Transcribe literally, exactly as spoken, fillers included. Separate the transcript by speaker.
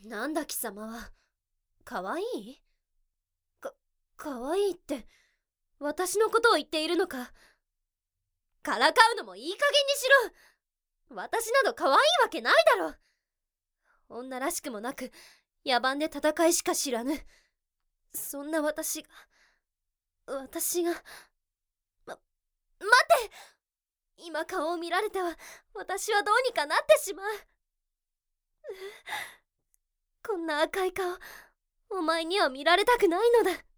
Speaker 1: なんだ貴様は。かわいい？か、かわいいって私のことを言っているのか。からかうのもいい加減にしろ。私などかわいいわけないだろ。女らしくもなく野蛮で戦いしか知らぬ、そんな私が私がま、待って。今顔を見られては私はどうにかなってしまう。こんな赤い顔、お前には見られたくないのだ。